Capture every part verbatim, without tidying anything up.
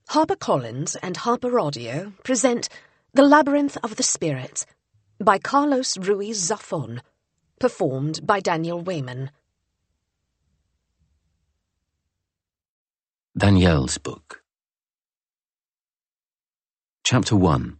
HarperCollins and Harper Audio present The Labyrinth of the Spirits by Carlos Ruiz Zafón, performed by Daniel Wayman. Danielle's book. Chapter one.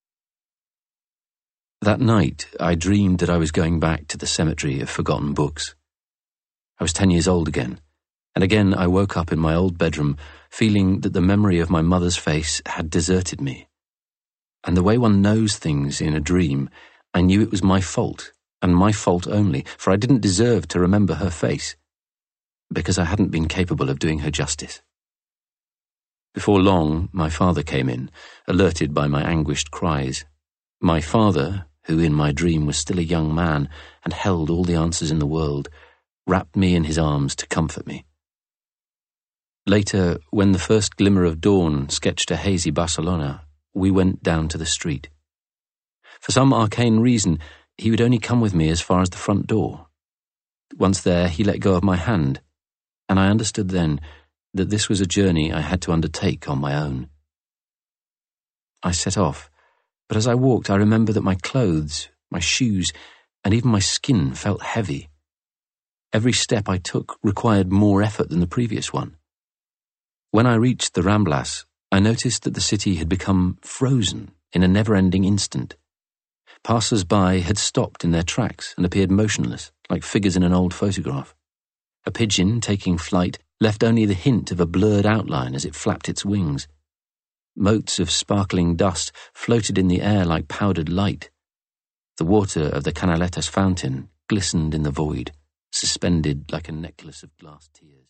That night, I dreamed that I was going back to the cemetery of forgotten books. I was ten years old again, and again I woke up in my old bedroom feeling that the memory of my mother's face had deserted me. And the way one knows things in a dream, I knew it was my fault, and my fault only, for I didn't deserve to remember her face, because I hadn't been capable of doing her justice. Before long, my father came in, alerted by my anguished cries. My father, who in my dream was still a young man and held all the answers in the world, wrapped me in his arms to comfort me. Later, when the first glimmer of dawn sketched a hazy Barcelona, we went down to the street. For some arcane reason, he would only come with me as far as the front door. Once there, he let go of my hand, and I understood then that this was a journey I had to undertake on my own. I set off, but as I walked, I remember that my clothes, my shoes, and even my skin felt heavy. Every step I took required more effort than the previous one. When I reached the Ramblas, I noticed that the city had become frozen in a never-ending instant. Passers-by had stopped in their tracks and appeared motionless, like figures in an old photograph. A pigeon, taking flight, left only the hint of a blurred outline as it flapped its wings. Motes of sparkling dust floated in the air like powdered light. The water of the Canaletas fountain glistened in the void, suspended like a necklace of glass tears.